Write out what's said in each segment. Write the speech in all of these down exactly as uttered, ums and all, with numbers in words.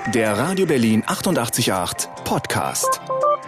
Der Radio Berlin achtundachtzig Komma acht Podcast.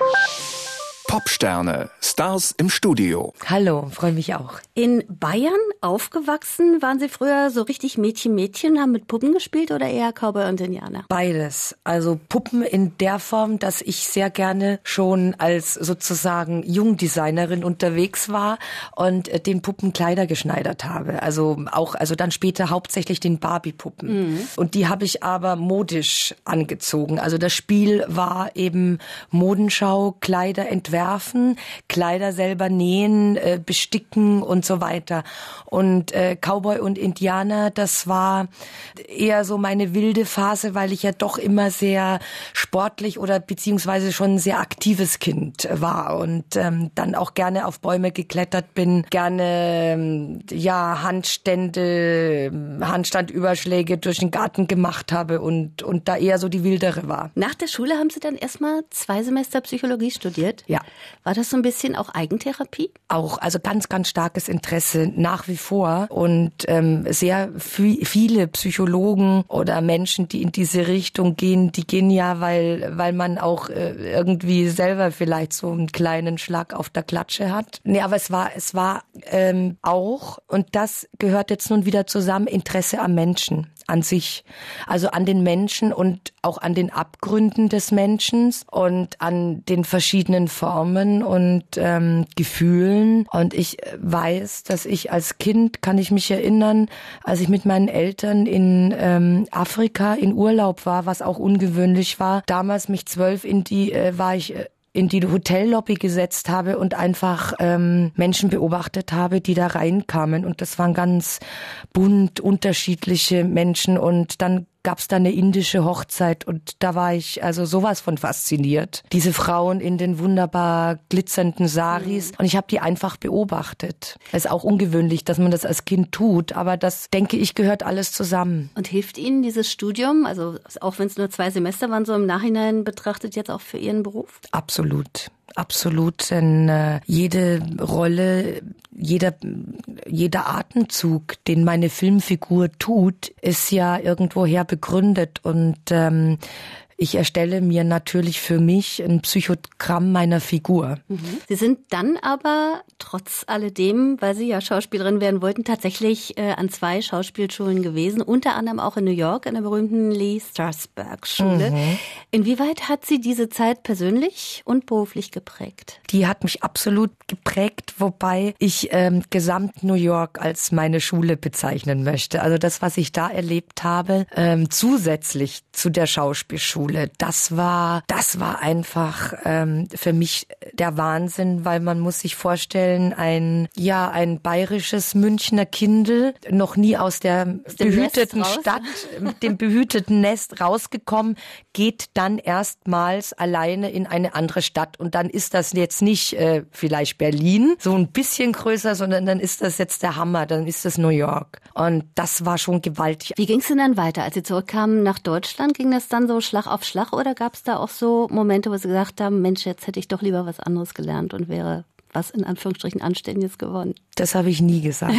Popsterne, Stars im Studio. Hallo, freue mich auch. In Bayern aufgewachsen, waren Sie früher so richtig Mädchen-Mädchen, haben mit Puppen gespielt oder eher Cowboy und Indianer? Beides. Also Puppen in der Form, dass ich sehr gerne schon als sozusagen Jungdesignerin unterwegs war und den Puppen Kleider geschneidert habe. Also auch, also dann später hauptsächlich den Barbie-Puppen. Mhm. Und die habe ich aber modisch angezogen. Also das Spiel war eben Modenschau, Kleider entwerfen, Kleider selber nähen, äh, besticken und so weiter. Und äh, Cowboy und Indianer, das war eher so meine wilde Phase, weil ich ja doch immer sehr sportlich oder beziehungsweise schon ein sehr aktives Kind war und ähm, dann auch gerne auf Bäume geklettert bin, gerne ähm, ja Handstände, Handstandüberschläge durch den Garten gemacht habe und und da eher so die wildere war. Nach der Schule haben Sie dann erstmal zwei Semester Psychologie studiert? Ja. War das so ein bisschen auch Eigentherapie? Auch, also ganz, ganz starkes Interesse nach wie vor und ähm, sehr f- viele Psychologen oder Menschen, die in diese Richtung gehen, die gehen ja, weil weil man auch äh, irgendwie selber vielleicht so einen kleinen Schlag auf der Klatsche hat. Nee, aber es war es war ähm, auch, und das gehört jetzt nun wieder zusammen, Interesse am Menschen, an sich, also an den Menschen und auch an den Abgründen des Menschen und an den verschiedenen Formen und ähm, Gefühlen. Und ich weiß, dass ich als Kind, kann ich mich erinnern, als ich mit meinen Eltern in ähm, Afrika in Urlaub war, was auch ungewöhnlich war, damals mich zwölf in die, äh, war ich äh, in die Hotellobby gesetzt habe und einfach ähm, Menschen beobachtet habe, die da reinkamen. Und das waren ganz bunt unterschiedliche Menschen. Und dann gab's da eine indische Hochzeit und da war ich also sowas von fasziniert. Diese Frauen in den wunderbar glitzernden Saris, mhm. und ich habe die einfach beobachtet. Es ist auch ungewöhnlich, dass man das als Kind tut, aber das, denke ich, gehört alles zusammen. Und hilft Ihnen dieses Studium, also auch wenn es nur zwei Semester waren, so im Nachhinein betrachtet, jetzt auch für Ihren Beruf? Absolut. Absolut, denn äh, jede Rolle, jeder jeder Atemzug, den meine Filmfigur tut, ist ja irgendwoher begründet und ähm, ich erstelle mir natürlich für mich ein Psychogramm meiner Figur. Mhm. Sie sind dann aber trotz alledem, weil Sie ja Schauspielerin werden wollten, tatsächlich äh, an zwei Schauspielschulen gewesen, unter anderem auch in New York, an der berühmten Lee Strasberg Schule. Mhm. Inwieweit hat Sie diese Zeit persönlich und beruflich geprägt? Die hat mich absolut geprägt, wobei ich ähm, gesamt New York als meine Schule bezeichnen möchte. Also das, was ich da erlebt habe, ähm, zusätzlich zu der Schauspielschule, Das war, das war einfach ähm, für mich der Wahnsinn, weil man muss sich vorstellen, ein ja ein bayerisches Münchner Kindl, noch nie aus der aus behüteten Stadt, mit dem behüteten Nest rausgekommen, geht dann erstmals alleine in eine andere Stadt und dann ist das jetzt nicht äh, vielleicht Berlin, so ein bisschen größer, sondern dann ist das jetzt der Hammer, dann ist das New York und das war schon gewaltig. Wie ging es denn dann weiter, als Sie zurückkamen nach Deutschland? Ging das dann so Schlag auf Schlag oder gab es da auch so Momente, wo Sie gesagt haben, Mensch, jetzt hätte ich doch lieber was anderes gelernt und wäre was in Anführungsstrichen Anständiges geworden? Das habe ich nie gesagt.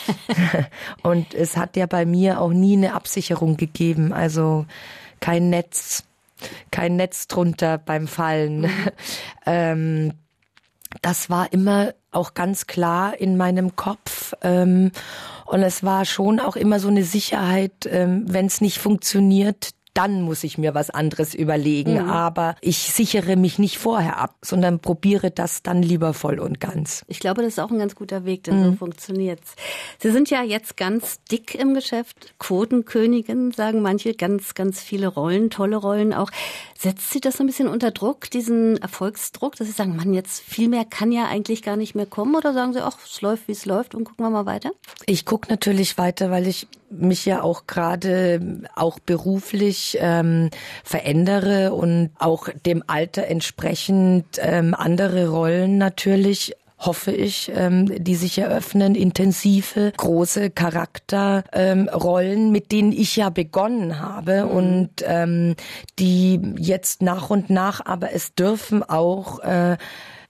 Und es hat ja bei mir auch nie eine Absicherung gegeben, also kein Netz, kein Netz drunter beim Fallen. ähm, das war immer auch ganz klar in meinem Kopf. Ähm, und es war schon auch immer so eine Sicherheit, ähm, wenn es nicht funktioniert, dann muss ich mir was anderes überlegen. Mhm. Aber ich sichere mich nicht vorher ab, sondern probiere das dann lieber voll und ganz. Ich glaube, das ist auch ein ganz guter Weg, denn mhm. so funktioniert's. Sie sind ja jetzt ganz dick im Geschäft. Quotenkönigin, sagen manche. Ganz, ganz viele Rollen, tolle Rollen auch. Setzt Sie das so ein bisschen unter Druck, diesen Erfolgsdruck, dass Sie sagen, Mann, jetzt viel mehr kann ja eigentlich gar nicht mehr kommen? Oder sagen Sie, ach, es läuft, wie es läuft und gucken wir mal weiter? Ich gucke natürlich weiter, weil ich mich ja auch gerade auch beruflich ähm, verändere und auch dem Alter entsprechend ähm, andere Rollen natürlich, hoffe ich, ähm, die sich eröffnen, intensive, große Charakterrollen, ähm, mit denen ich ja begonnen habe, mhm. und ähm, die jetzt nach und nach, aber es dürfen auch äh,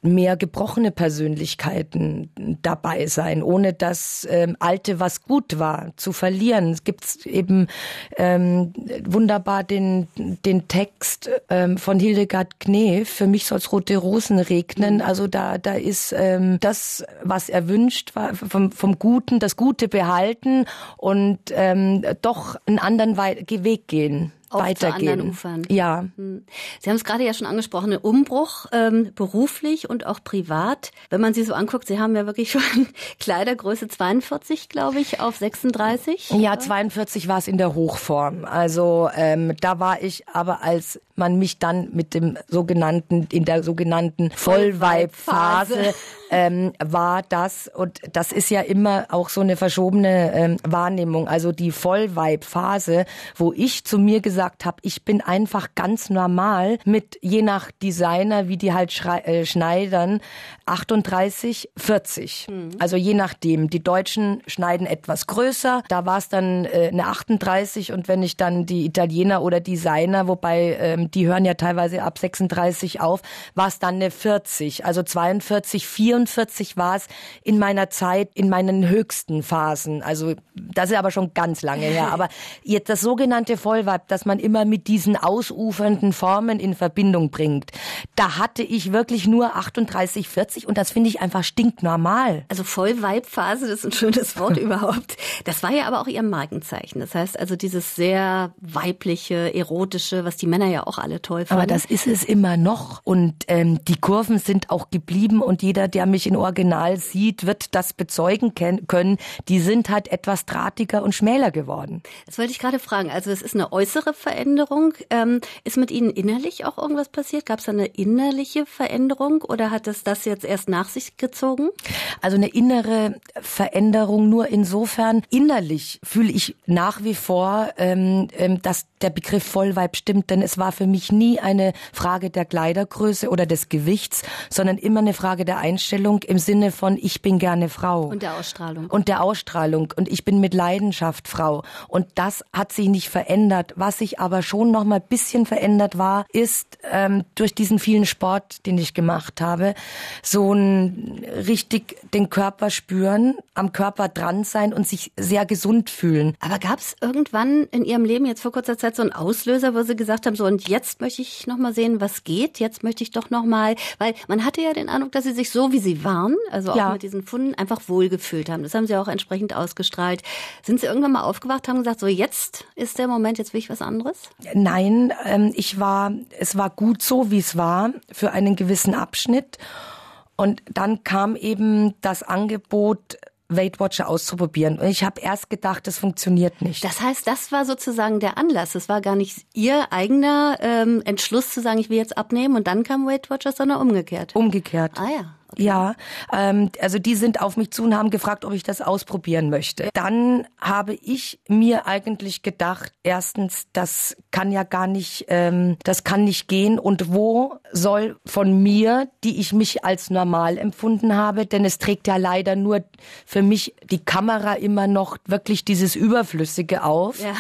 mehr gebrochene Persönlichkeiten dabei sein, ohne das ähm, Alte, was gut war, zu verlieren. Es gibt eben ähm, wunderbar den den Text ähm, von Hildegard Knef, für mich soll's rote Rosen regnen. Also da da ist ähm, das, was er wünscht, war vom, vom Guten, das Gute behalten und ähm, doch einen anderen Weg gehen. Auch weitergehen. zu anderen Ufern. Ja. Sie haben es gerade ja schon angesprochen, ein Umbruch, ähm, beruflich und auch privat. Wenn man Sie so anguckt, Sie haben ja wirklich schon Kleidergröße zweiundvierzig, glaube ich, auf sechsunddreißig. Ja, zweiundvierzig war es in der Hochform. Also ähm, da war ich aber, als man mich dann mit dem sogenannten, in der sogenannten Vollweibphase ähm, war das, und das ist ja immer auch so eine verschobene ähm, Wahrnehmung, also die Vollweibphase, wo ich zu mir gesagt habe, ich bin einfach ganz normal mit, je nach Designer, wie die halt schrei- äh, schneidern, achtunddreißig, vierzig. Mhm. Also je nachdem. Die Deutschen schneiden etwas größer, da war es dann äh, eine achtunddreißig, und wenn ich dann die Italiener oder Designer, wobei ähm, die hören ja teilweise ab sechsunddreißig auf, war es dann eine vierzig. Also zweiundvierzig, vierundvierzig war es in meiner Zeit, in meinen höchsten Phasen. Also das ist aber schon ganz lange her. Aber jetzt das sogenannte Vollweib, das man immer mit diesen ausufernden Formen in Verbindung bringt, da hatte ich wirklich nur achtunddreißig, vierzig, und das finde ich einfach stinknormal. Also Vollweibphase, das ist ein schönes Wort überhaupt. Das war ja aber auch Ihr Markenzeichen. Das heißt also dieses sehr weibliche, erotische, was die Männer ja auch alle toll fanden. Aber das ist es immer noch, und ähm, die Kurven sind auch geblieben, und jeder, der mich in Original sieht, wird das bezeugen können. Die sind halt etwas drahtiger und schmäler geworden. Das wollte ich gerade fragen. Also es ist eine äußere Veränderung. Ähm, ist mit Ihnen innerlich auch irgendwas passiert? Gab es eine innerliche Veränderung, oder hat es das jetzt erst nach sich gezogen? Also eine innere Veränderung nur insofern. Innerlich fühle ich nach wie vor, ähm, ähm, dass der Begriff Vollweib stimmt, denn es war für mich nie eine Frage der Kleidergröße oder des Gewichts, sondern immer eine Frage der Einstellung im Sinne von, ich bin gerne Frau. Und der Ausstrahlung. Und der Ausstrahlung. Und ich bin mit Leidenschaft Frau. Und das hat sich nicht verändert. Was sich aber schon noch mal ein bisschen verändert war, ist ähm, durch diesen vielen Sport, den ich gemacht habe, so ein richtig den Körper spüren, am Körper dran sein und sich sehr gesund fühlen. Aber gab es irgendwann in Ihrem Leben jetzt vor kurzer Zeit so einen Auslöser, wo Sie gesagt haben, so, und jetzt möchte ich noch mal sehen, was geht, jetzt möchte ich doch noch mal, weil man hatte ja den Eindruck, dass Sie sich so, wie Sie waren, also auch ja. mit diesen Funden, einfach wohlgefühlt haben. Das haben Sie auch entsprechend ausgestrahlt. Sind Sie irgendwann mal aufgewacht, haben gesagt, so, jetzt ist der Moment, jetzt will ich was anderes? Nein, ähm, ich war, es war gut so, wie es war, für einen gewissen Abschnitt. Und dann kam eben das Angebot, Weight Watcher auszuprobieren. Und ich habe erst gedacht, das funktioniert nicht. Das heißt, das war sozusagen der Anlass. Es war gar nicht Ihr eigener ähm, Entschluss zu sagen, ich will jetzt abnehmen, und dann kam Weight Watchers, sondern umgekehrt. Umgekehrt. Ah ja. Okay. Ja, ähm, also die sind auf mich zu und haben gefragt, ob ich das ausprobieren möchte. Dann habe ich mir eigentlich gedacht, erstens, das kann ja gar nicht, ähm, das kann nicht gehen. Und wo soll von mir, die ich mich als normal empfunden habe, denn es trägt ja leider nur für mich die Kamera immer noch wirklich dieses Überflüssige auf. Ja.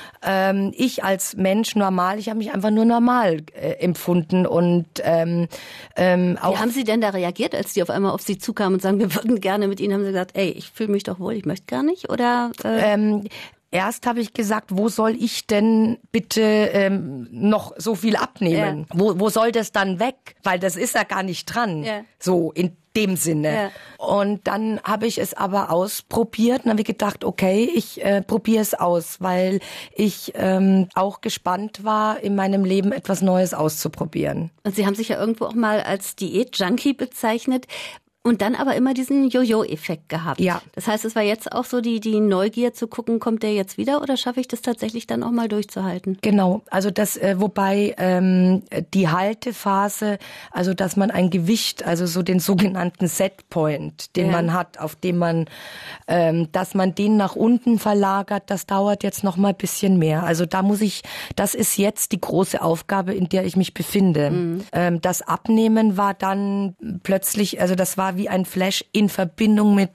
Ähm, ich als Mensch normal, ich habe mich einfach nur normal äh, empfunden, und ähm, ähm, auch. Wie haben Sie denn da reagiert, als die auf einmal auf Sie zukamen und sagen, wir würden gerne mit Ihnen? Haben Sie gesagt, ey, ich fühle mich doch wohl, ich möchte gar nicht? Oder? Äh Ähm, Erst habe ich gesagt, wo soll ich denn bitte ähm, noch so viel abnehmen? Ja. Wo, wo soll das dann weg? Weil das ist ja gar nicht dran. Ja. So in dem Sinne. Ja. Und dann habe ich es aber ausprobiert und habe gedacht, okay, ich äh, probiere es aus, weil ich ähm, auch gespannt war, in meinem Leben etwas Neues auszuprobieren. Und Sie haben sich ja irgendwo auch mal als Diät-Junkie bezeichnet. Und dann aber immer diesen Jojo-Effekt gehabt. Ja. Das heißt, es war jetzt auch so die, die Neugier zu gucken, kommt der jetzt wieder, oder schaffe ich das tatsächlich dann auch mal durchzuhalten? Genau, also das, äh, wobei ähm, die Haltephase, also dass man ein Gewicht, also so den sogenannten Setpoint, den ja. man hat, auf dem man, ähm, dass man den nach unten verlagert, das dauert jetzt noch mal ein bisschen mehr. Also da muss ich, das ist jetzt die große Aufgabe, in der ich mich befinde. Mhm. Ähm, das Abnehmen war dann plötzlich, also das war wie ein Flash in Verbindung mit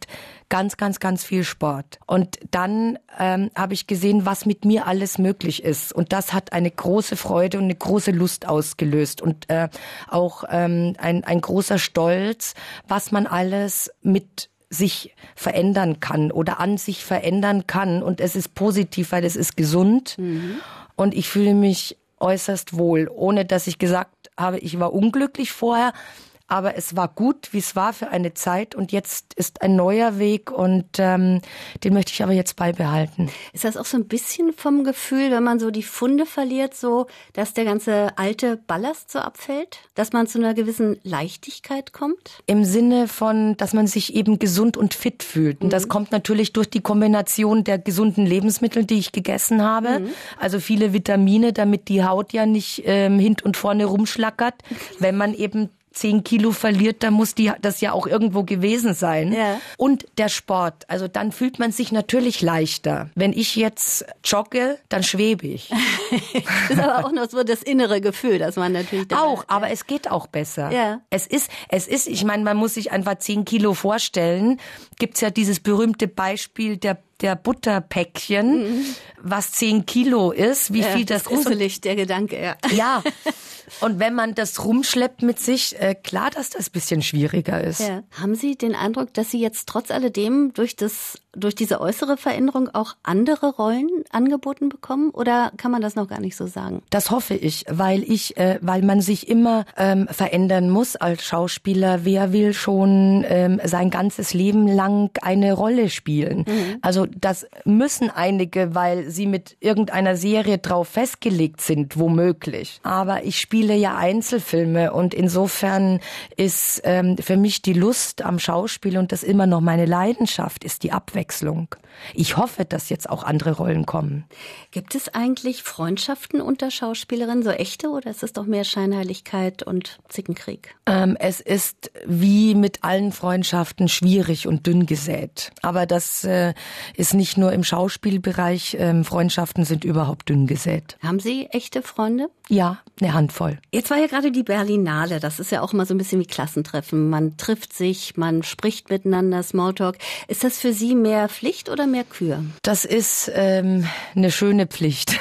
ganz, ganz, ganz viel Sport. Und dann ähm, habe ich gesehen, was mit mir alles möglich ist. Und das hat eine große Freude und eine große Lust ausgelöst. Und äh, auch ähm, ein, ein großer Stolz, was man alles mit sich verändern kann oder an sich verändern kann. Und es ist positiv, weil es ist gesund. Mhm. Und ich fühle mich äußerst wohl, ohne dass ich gesagt habe, ich war unglücklich vorher. Aber es war gut, wie es war für eine Zeit und jetzt ist ein neuer Weg und ähm, den möchte ich aber jetzt beibehalten. Ist das auch so ein bisschen vom Gefühl, wenn man so die Funde verliert, so, dass der ganze alte Ballast so abfällt? Dass man zu einer gewissen Leichtigkeit kommt? Im Sinne von, dass man sich eben gesund und fit fühlt. Und mhm. das kommt natürlich durch die Kombination der gesunden Lebensmittel, die ich gegessen habe. Mhm. Also viele Vitamine, damit die Haut ja nicht ähm, hint und vorne rumschlackert, wenn man eben zehn Kilo verliert, dann muss die, das ja auch irgendwo gewesen sein. Ja. Und der Sport, also dann fühlt man sich natürlich leichter. Wenn ich jetzt jogge, dann schwebe ich. Das ist aber auch noch so das innere Gefühl, dass man natürlich... Auch, hat, aber ja. es geht auch besser. Ja. Es ist, es ist, ich meine, man muss sich einfach zehn Kilo vorstellen. Gibt's ja dieses berühmte Beispiel der der Butterpäckchen, mhm. was zehn Kilo ist, wie ja, viel das, das ist. Gruselig, der Gedanke, ja. Ja, und wenn man das rumschleppt mit sich, äh, klar, dass das ein bisschen schwieriger ist. Ja. Haben Sie den Eindruck, dass Sie jetzt trotz alledem durch das, durch diese äußere Veränderung auch andere Rollen angeboten bekommen? Oder kann man das noch gar nicht so sagen? Das hoffe ich, weil ich, äh, weil man sich immer ähm, verändern muss als Schauspieler. Wer will schon ähm, sein ganzes Leben lang eine Rolle spielen? Mhm. Also das müssen einige, weil sie mit irgendeiner Serie drauf festgelegt sind, womöglich. Aber ich spiele ja Einzelfilme und insofern ist ähm, für mich die Lust am Schauspiel und das immer noch meine Leidenschaft ist die Abwechslung. Ich hoffe, dass jetzt auch andere Rollen kommen. Gibt es eigentlich Freundschaften unter Schauspielerinnen, so echte, oder ist es doch mehr Scheinheiligkeit und Zickenkrieg? Ähm, es ist wie mit allen Freundschaften schwierig und dünn gesät. Aber das äh, ist nicht nur im Schauspielbereich. Ähm, Freundschaften sind überhaupt dünn gesät. Haben Sie echte Freunde? Ja, eine Handvoll. Jetzt war ja gerade die Berlinale. Das ist ja auch mal so ein bisschen wie Klassentreffen. Man trifft sich, man spricht miteinander, Smalltalk. Ist das für Sie mehr Pflicht oder mehr Kür? Das ist ähm, eine schöne Pflicht.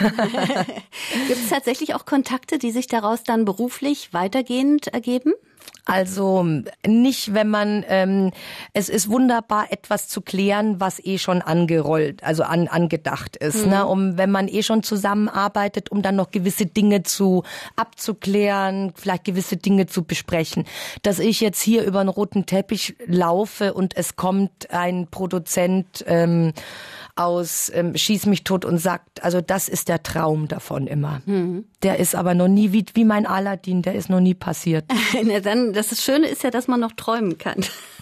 Gibt es tatsächlich auch Kontakte, die sich daraus dann beruflich weitergehend ergeben? Also nicht, wenn man, ähm, es ist wunderbar, etwas zu klären, was eh schon angerollt, also an, angedacht ist, mhm. ne? Um, wenn man eh schon zusammenarbeitet, um dann noch gewisse Dinge zu abzuklären, vielleicht gewisse Dinge zu besprechen. Dass ich jetzt hier über einen roten Teppich laufe und es kommt ein Produzent ähm, aus ähm, Schieß mich tot und sagt, also das ist der Traum davon immer. Mhm. Der ist aber noch nie, wie, wie mein Aladdin, der ist noch nie passiert. Na dann, das Schöne ist ja, dass man noch träumen kann.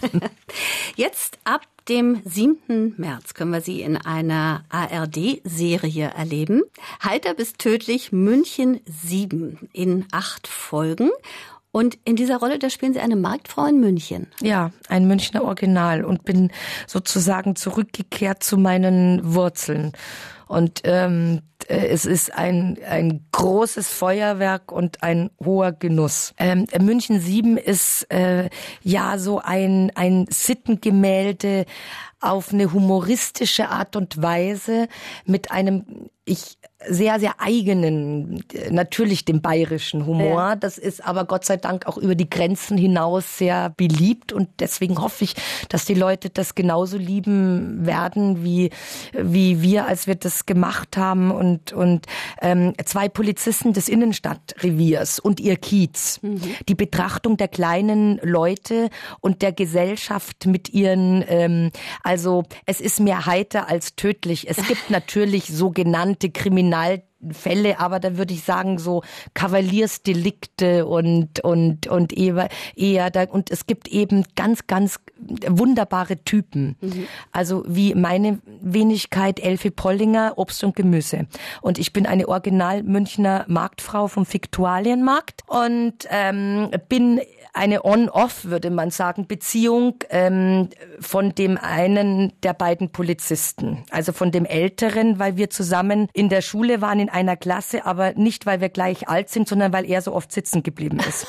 Jetzt ab dem siebten März können wir Sie in einer A R D-Serie erleben. Heiter bis tödlich München sieben in acht Folgen. Und in dieser Rolle, da spielen Sie eine Marktfrau in München. Ja, ein Münchner Original und bin sozusagen zurückgekehrt zu meinen Wurzeln. Und ähm, es ist ein ein großes Feuerwerk und ein hoher Genuss. Ähm, München sieben ist äh, ja so ein ein Sittengemälde auf eine humoristische Art und Weise mit einem ich sehr, sehr eigenen, natürlich dem bayerischen Humor. Ja. Das ist aber Gott sei Dank auch über die Grenzen hinaus sehr beliebt und deswegen hoffe ich, dass die Leute das genauso lieben werden, wie wie wir, als wir das gemacht haben und und ähm, zwei Polizisten des Innenstadtreviers und ihr Kiez. Mhm. Die Betrachtung der kleinen Leute und der Gesellschaft mit ihren, ähm, also es ist mehr heiter als tödlich. Es gibt natürlich sogenannte Kriminalfälle, aber da würde ich sagen so Kavaliersdelikte und und und eher, eher da, und es gibt eben ganz ganz wunderbare Typen. Mhm. Also wie meine Wenigkeit Elfi Pollinger, Obst und Gemüse. Und ich bin eine Original Münchner Marktfrau vom Viktualienmarkt und ähm, bin eine On-Off, würde man sagen, Beziehung ähm, von dem einen der beiden Polizisten. Also von dem Älteren, weil wir zusammen in der Schule waren in einer Klasse, aber nicht, weil wir gleich alt sind, sondern weil er so oft sitzen geblieben ist.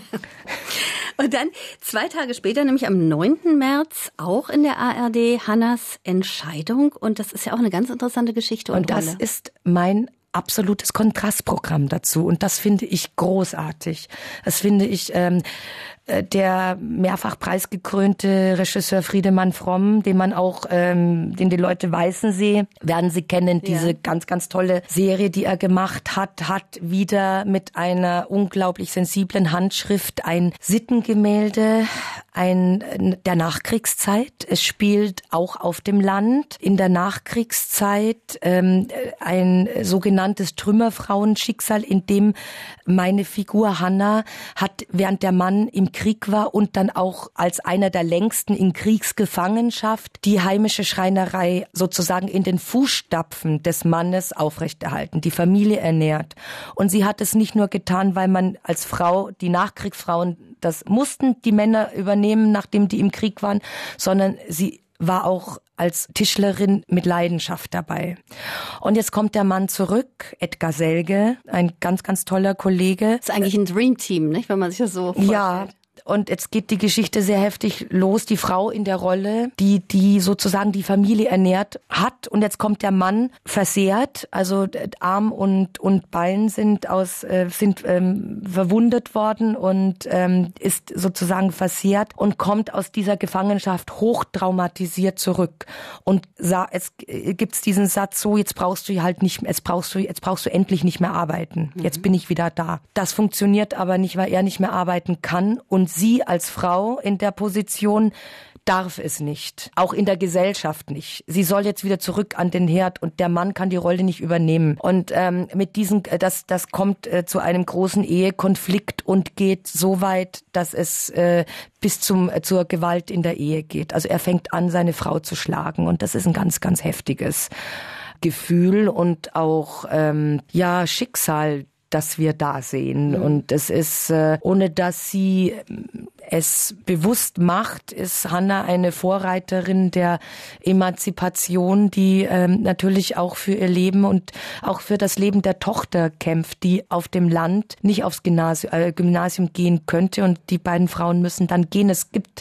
Und dann zwei Tage später, nämlich am neunten März, auch in der A R D, Hannas Entscheidung. Und das ist ja auch eine ganz interessante Geschichte und, und das Rolle. ist mein absolutes Kontrastprogramm dazu. Und das finde ich großartig. Das finde ich... Ähm, der mehrfach preisgekrönte Regisseur Friedemann Fromm, den man auch, ähm, den die Leute Weißensee, werden Sie kennen, diese ja. ganz, ganz tolle Serie, die er gemacht hat, hat wieder mit einer unglaublich sensiblen Handschrift ein Sittengemälde, ein der Nachkriegszeit. Es spielt auch auf dem Land in der Nachkriegszeit ähm, ein sogenanntes Trümmerfrauenschicksal, in dem meine Figur Hanna hat, während der Mann im Krieg war und dann auch als einer der längsten in Kriegsgefangenschaft die heimische Schreinerei sozusagen in den Fußstapfen des Mannes aufrechterhalten, die Familie ernährt. Und sie hat es nicht nur getan, weil man als Frau, die Nachkriegsfrauen, das mussten die Männer übernehmen, nachdem die im Krieg waren, sondern sie war auch als Tischlerin mit Leidenschaft dabei. Und jetzt kommt der Mann zurück, Edgar Selge, ein ganz, ganz toller Kollege. Das ist eigentlich ein Dreamteam, nicht, wenn man sich das so vorstellt. Ja. Und jetzt geht die Geschichte sehr heftig los. Die Frau in der Rolle, die die sozusagen die Familie ernährt hat. Und jetzt kommt der Mann versehrt. Also Arm und und Bein sind aus äh, sind ähm, verwundet worden und ähm, ist sozusagen versehrt und kommt aus dieser Gefangenschaft hochtraumatisiert zurück. Und sa- es gibt's diesen Satz so: Jetzt brauchst du halt nicht, jetzt brauchst du jetzt brauchst du endlich nicht mehr arbeiten. Mhm. Jetzt bin ich wieder da. Das funktioniert aber nicht, weil er nicht mehr arbeiten kann und sie als Frau in der Position darf es nicht, auch in der Gesellschaft nicht. Sie soll jetzt wieder zurück an den Herd und der Mann kann die Rolle nicht übernehmen. Und ähm, mit diesem, das das kommt äh, zu einem großen Ehekonflikt und geht so weit, dass es äh, bis zum äh, zur Gewalt in der Ehe geht. Also er fängt an, seine Frau zu schlagen und das ist ein ganz, ganz heftiges Gefühl und auch ähm, ja Schicksal, dass wir da sehen. Mhm. Und es ist, äh, ohne dass sie es bewusst macht, ist Hanna eine Vorreiterin der Emanzipation, die ähm, natürlich auch für ihr Leben und auch für das Leben der Tochter kämpft, die auf dem Land nicht aufs Gymnasium, äh, Gymnasium gehen könnte. Und die beiden Frauen müssen dann gehen. Es gibt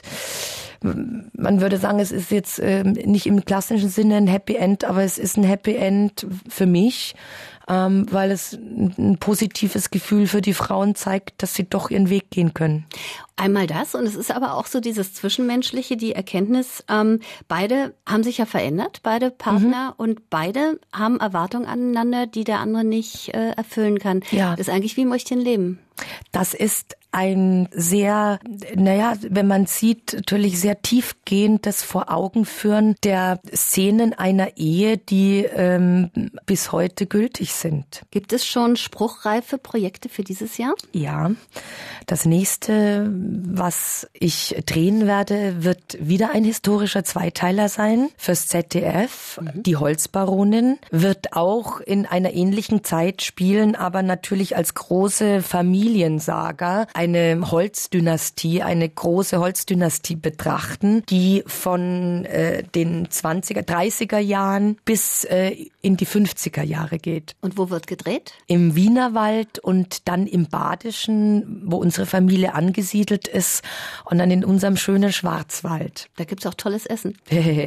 Man würde sagen, es ist jetzt äh, nicht im klassischen Sinne ein Happy End, aber es ist ein Happy End für mich, ähm, weil es ein positives Gefühl für die Frauen zeigt, dass sie doch ihren Weg gehen können. Einmal das, und es ist aber auch so dieses Zwischenmenschliche, die Erkenntnis, ähm, beide haben sich ja verändert, beide Partner, mhm. und beide haben Erwartungen aneinander, die der andere nicht äh, erfüllen kann. Ja. Das ist eigentlich wie Mäuschenleben. Das ist ein sehr, naja, wenn man sieht, natürlich sehr tiefgehendes vor Augen führen der Szenen einer Ehe, die ähm, bis heute gültig sind. Gibt es schon spruchreife Projekte für dieses Jahr? Ja, das nächste, was ich drehen werde, wird wieder ein historischer Zweiteiler sein fürs Z D F. Mhm. Die Holzbaronin wird auch in einer ähnlichen Zeit spielen, aber natürlich als große Familiensaga eine Holzdynastie, eine große Holzdynastie betrachten, die von äh, den zwanziger, dreißiger Jahren bis äh, in die fünfziger Jahre geht. Und wo wird gedreht? Im Wienerwald und dann im Badischen, wo unsere Familie angesiedelt ist, und dann in unserem schönen Schwarzwald. Da gibt's auch tolles Essen.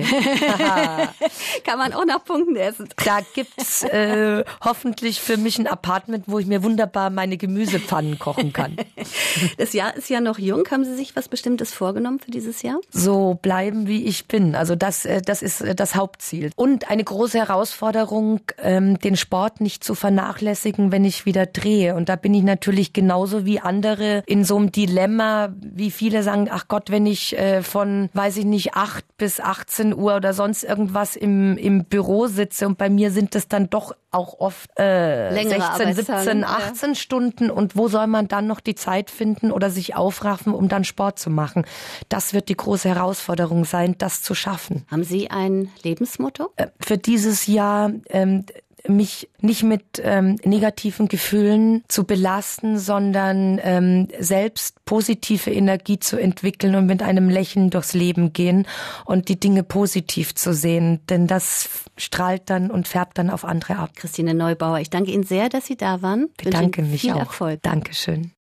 Kann man auch nach Punkten essen. Da gibt's äh, hoffentlich für mich ein Apartment, wo ich mir wunderbar meine Gemüsepfannen kochen kann. Das Jahr ist ja noch jung. Haben Sie sich was Bestimmtes vorgenommen für dieses Jahr? So bleiben, wie ich bin. Also das, das ist das Hauptziel. Und eine große Herausforderung, den Sport nicht zu vernachlässigen, wenn ich wieder drehe. Und da bin ich natürlich genauso wie andere in so einem Dilemma, wie viele sagen, ach Gott, wenn ich von, weiß ich nicht, acht bis achtzehn Uhr oder sonst irgendwas im, im Büro sitze, und bei mir sind es dann doch auch oft äh, sechzehn, siebzehn, achtzehn ja. Stunden, und wo soll man dann noch die Zeit finden oder sich aufraffen, um dann Sport zu machen? Das wird die große Herausforderung sein, das zu schaffen. Haben Sie ein Lebensmotto? Äh, für dieses Jahr ähm, mich nicht mit ähm, negativen Gefühlen zu belasten, sondern ähm, selbst positive Energie zu entwickeln und mit einem Lächeln durchs Leben gehen und die Dinge positiv zu sehen, denn das strahlt dann und färbt dann auf andere ab. Christine Neubauer, ich danke Ihnen sehr, dass Sie da waren. Ich bedanke mich viel auch. Erfolg. Dankeschön.